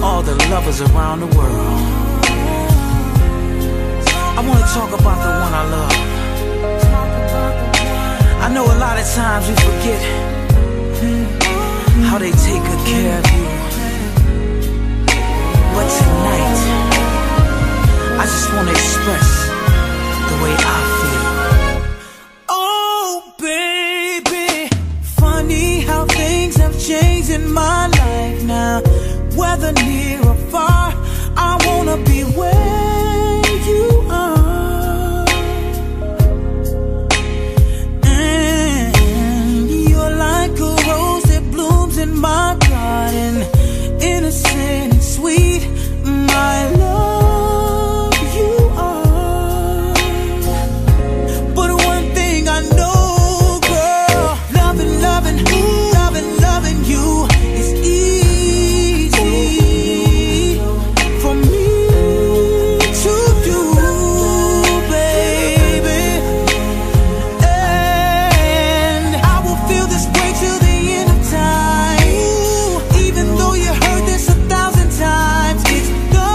all the lovers around the world. I wanna talk about the one I love. I know a lot of times we forget how they take good care of you, but tonight I just wanna express the way I feel. Oh baby, funny how things have changed in my life now. Whether near or far, I wanna be where you are. And you're like a rose that blooms in my garden, innocent and sweet, my love, you are. But one thing I know, girl, loving, loving, loving, loving you is easy for me to do, baby. And I will feel this way till the end of time. Even though you heard this 1,000 times, it's the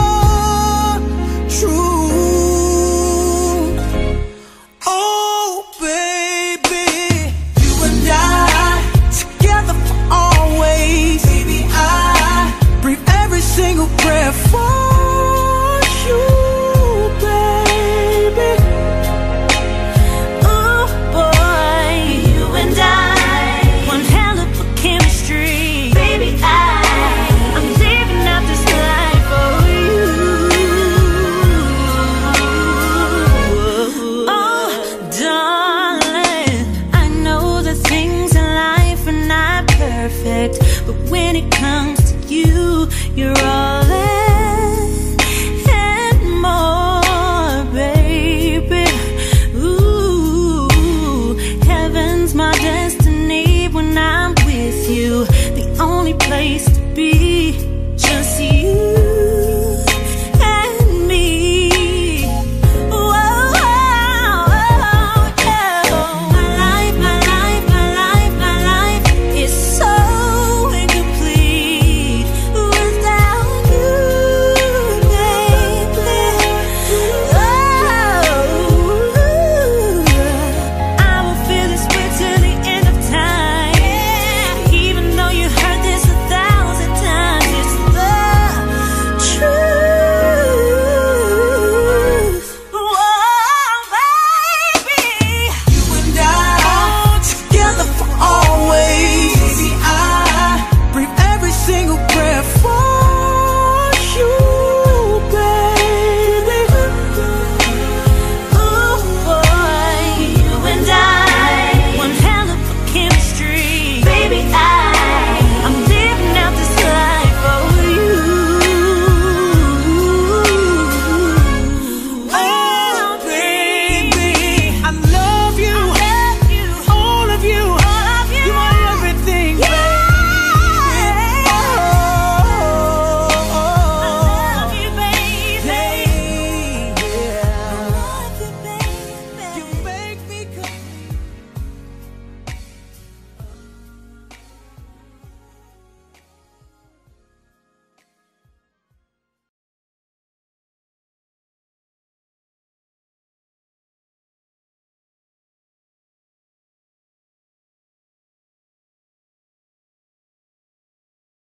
truth. Oh baby, you and I together for always. Baby, I breathe every single prayer for you, baby. Oh boy, you and I, one hell of a chemistry. Baby, I'm living out this life for you. Oh darling, I know that things in life are not perfect, but when it comes to you, you're all and more, baby. Ooh, heaven's my destiny when I'm with you. The only place to be